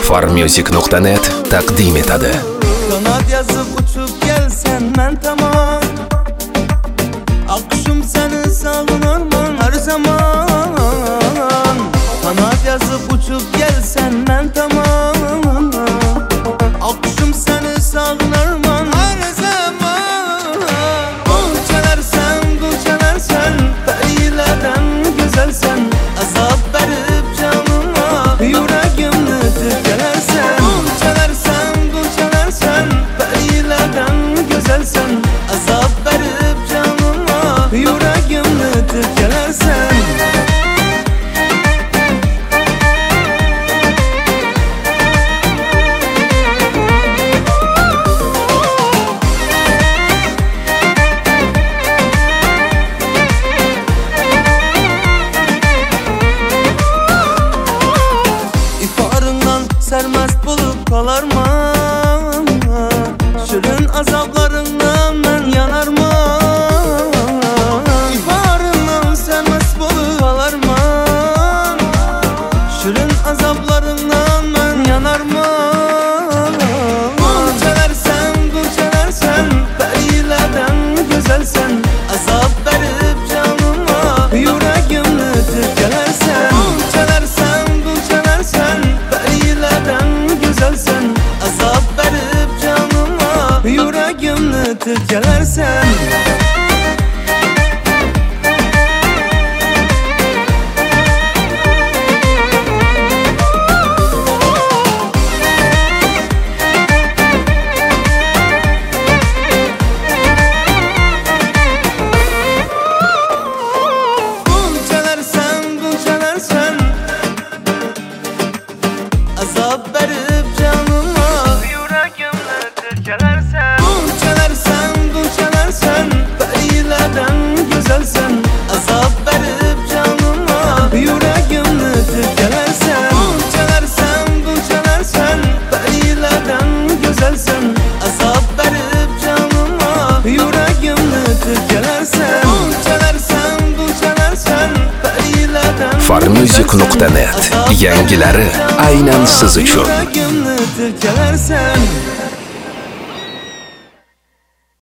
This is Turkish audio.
Farmusic.net taqdim etadi. Kanat yazıp uçup gelsen men tamam. Akşam seni sağınırman her zaman. Kanat yazıp uçup gelsen men tamam. Akşam seni sağınırman her zaman. Kul çalarsan perilerden güzelsen. Azap verip canıma yüreğimni tükelersen. Kul çalarsan perilerden güzelsen. Azap verip canıma yüreğimni tükelersen. Sermest bulup kalarman. Şirin azaplarından ben yanarman. İfarından sermest bulup kalarman. Şirin azaplarından ben yanarman. Kul çalarsan perilerden güzelsen. Azap verip canıma yüreğimni tükelersen. Kul çalarsan güzelsen. Azap verip canıma yüreğimni tükelersen. Kul çalarsan azap verip canıma yüreğimni tükelersen. Kul çalarsan perilerden güzelsen. Azap verip canıma yüreğimni tükelersen. Kul çalarsan perilerden güzelsen. Azap verip canıma yüreğimni tükelersen. Kul çalarsan perilerden Farmusic.net yangilari aynan siz uchun. yüreğimni tükelersen.